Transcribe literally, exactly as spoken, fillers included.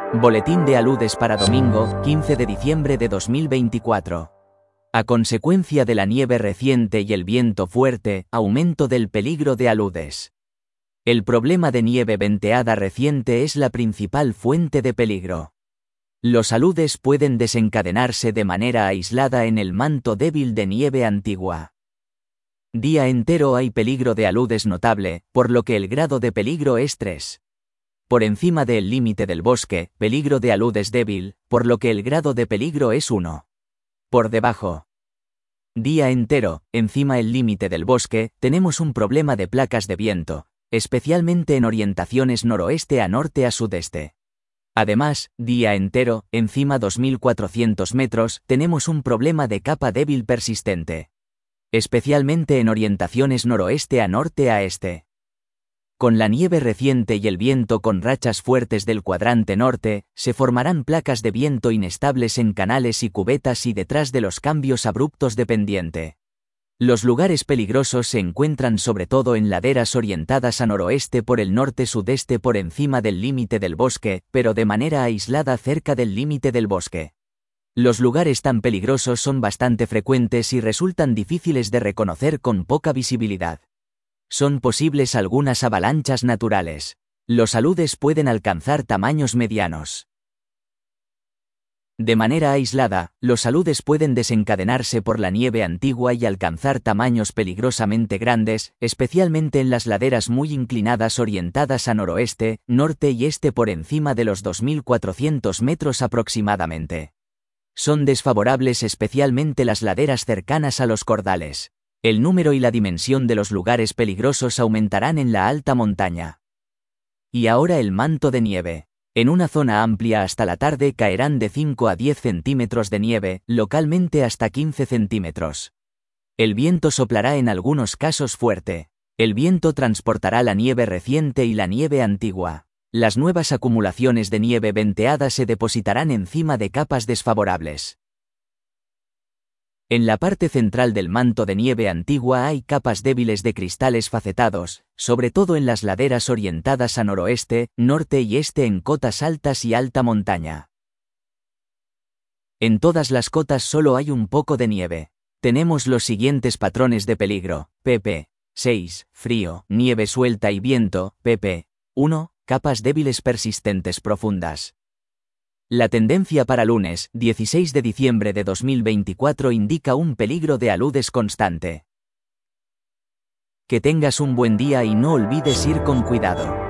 Boletín de aludes para domingo, quince de diciembre de dos mil veinticuatro. A consecuencia de la nieve reciente y el viento fuerte, aumento del peligro de aludes. El problema de nieve venteada reciente es la principal fuente de peligro. Los aludes pueden desencadenarse de manera aislada en el manto débil de nieve antigua. Día entero hay peligro de aludes notable, por lo que el grado de peligro es tres. Por encima del límite del bosque, peligro de aludes débil, por lo que el grado de peligro es uno. Por debajo. Día entero, encima el límite del bosque, tenemos un problema de placas de viento, especialmente en orientaciones noroeste a norte a sudeste. Además, día entero, encima dos mil cuatrocientos metros, tenemos un problema de capa débil persistente, especialmente en orientaciones noroeste a norte a este. Con la nieve reciente y el viento con rachas fuertes del cuadrante norte, se formarán placas de viento inestables en canales y cubetas y detrás de los cambios abruptos de pendiente. Los lugares peligrosos se encuentran sobre todo en laderas orientadas a noroeste por el norte-sudeste por encima del límite del bosque, pero de manera aislada cerca del límite del bosque. Los lugares tan peligrosos son bastante frecuentes y resultan difíciles de reconocer con poca visibilidad. Son posibles algunas avalanchas naturales. Los aludes pueden alcanzar tamaños medianos. De manera aislada, los aludes pueden desencadenarse por la nieve antigua y alcanzar tamaños peligrosamente grandes, especialmente en las laderas muy inclinadas orientadas a noroeste, norte y este por encima de los dos mil cuatrocientos metros aproximadamente. Son desfavorables especialmente las laderas cercanas a los cordales. El número y la dimensión de los lugares peligrosos aumentarán en la alta montaña. Y ahora el manto de nieve. En una zona amplia hasta la tarde caerán de cinco a diez centímetros de nieve, localmente hasta quince centímetros. El viento soplará en algunos casos fuerte. El viento transportará la nieve reciente y la nieve antigua. Las nuevas acumulaciones de nieve venteada se depositarán encima de capas desfavorables. En la parte central del manto de nieve antigua hay capas débiles de cristales facetados, sobre todo en las laderas orientadas a noroeste, norte y este en cotas altas y alta montaña. En todas las cotas solo hay un poco de nieve. Tenemos los siguientes patrones de peligro: P P seis, frío, nieve suelta y viento; P P uno, capas débiles persistentes profundas. La tendencia para lunes, dieciséis de diciembre de dos mil veinticuatro indica un peligro de aludes constante. Que tengas un buen día y no olvides ir con cuidado.